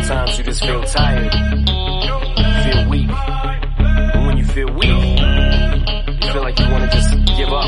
Sometimes you just feel tired, feel weak. And when you feel weak, you feel like you wanna just give up.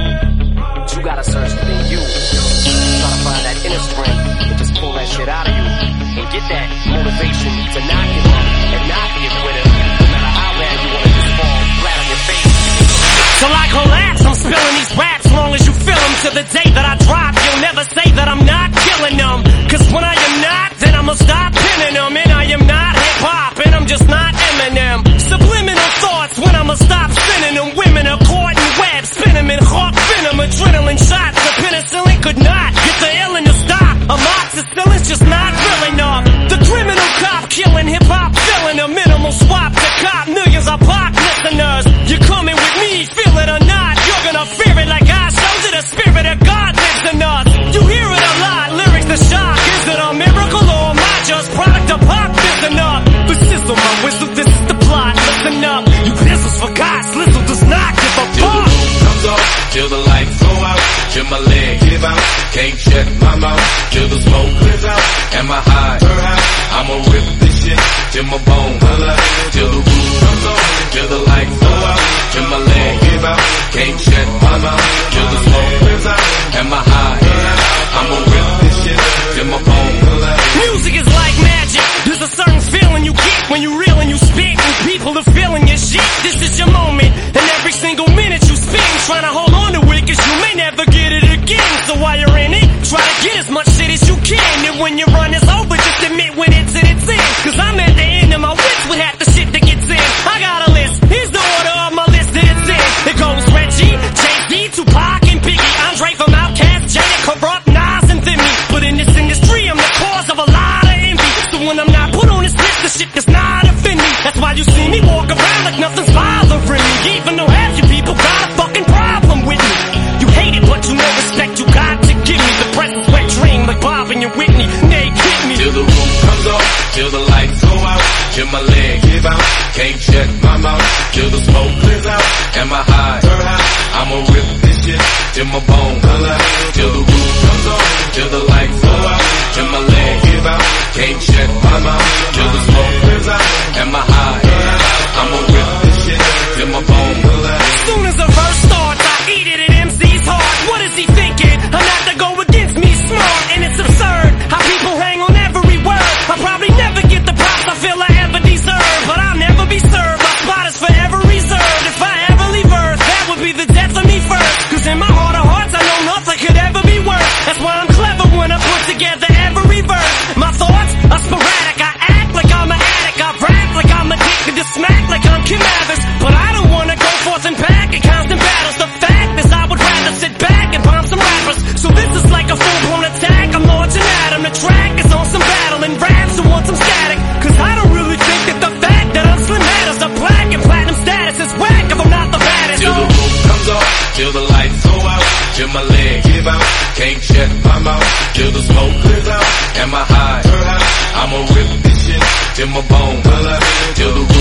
But you gotta search within you. Try to find that inner strength and just pull that shit out of you. And get that motivation to not give up and not be a quitter. No matter how bad you wanna just fall flat on your face. Till I collapse, I'm spilling these raps long as you feel them. To the day that I drop, you'll never say that I'm not killing them. Cause when I am not, then I'ma stop pinning them. And I am not hip-hop, and I'm just not Eminem. Subliminal thoughts when I'ma stop spinning them. Women are caught in webs, spin them in hawk venom. Adrenaline shots, the penicillin could not get the illin to stop. Amoxicillin's just not real enough. The criminal cop killing hip-hop, filling a minimal swap to cop millions of pop listeners. You're coming with me, feel it or not, you're gonna fear it like I showed you. The spirit of God lives in us. You hear it a lot, lyrics the shock. Is it a miracle or am I just product of pop? Listen up, the sizzle, my whistle, this is the plot. Listen up, you pistols for God, Slizzle does not give a fuck. Till the roof comes off, till the lights go out, till my leg give out, can't shut my mouth, till the smoke clears out, and my high, I'ma rip this shit, till my bone holla, till the roof comes off, till the lights go out, till my leg give out, can't shut my mouth, till the smoke clears out, and my high, I'ma rip this shit, till my bone holla. Music is like magic, there's a certain feeling you get when you reel and you spit, and people are feeling your shit. This is your moment, and every single minute you spend trying to hold on to it, cause you may never get it again. So while you're in it, try to get as much shit as you can, and when your run is over, just admit when it's in its end. Cause I'm at the end of my wits with half the shit that gets in. I got a list, here's the order of my list that it's in. It goes Reggie, Jay-Z, Tupac, and Biggie, Andre from Outkast, Jada, Corrupt, Nas, and Thimmy. But in this industry, I'm the cause of a lot of envy. So when I'm not put on this list, the shit does not offend me. That's why you see me walk around like nothing's bothering me, even though half you people got a fucking problem with me. You hate it, but you know respect you got to give me. The presence wet dream like Bob and your Whitney, they hit me. Till the roof comes off, till the lights go out, till my leg give out, can't shut my mouth, till the smoke clears out, and my high, I'ma rip this shit, till my bone holla, till the roof comes off, till the lights go out, till my leg give out, can't shut my mouth, till the smoke clears out, and my high, I'ma rip this shit, till my bone holla. As soon as the verse starts, I eat it at MC's heart. What is he thinking? I'm not to go against me smart, and it's absurd how people hang on every word. I'll probably never get the props I feel I ever deserve, but I'll never be served. My spot is forever reserved. If I ever leave Earth, that would be the death of me first. Cause in my heart of hearts, I know nothing could ever be worse. That's why I'm clever when I put together every verse. My thoughts are sporadic. I act like I'm an addict. I rap like I'm addicted to smack like I'm Kim Mavis. But I don't wanna go forth and back in constant battles. The fact is I would rather sit back and bomb some rappers. So this is like a full-blown attack. I'm launching at 'em. The track is on some battle and raps who want some static. Cause I don't really think that the fact that I'm slim matters. The black and platinum status is whack if I'm not the baddest. Till the roof comes off, till the lights go out, till my leg give out, can't shut my mouth, till the smoke clears out, and my high, I'ma rip this shit, till my bone holla, till the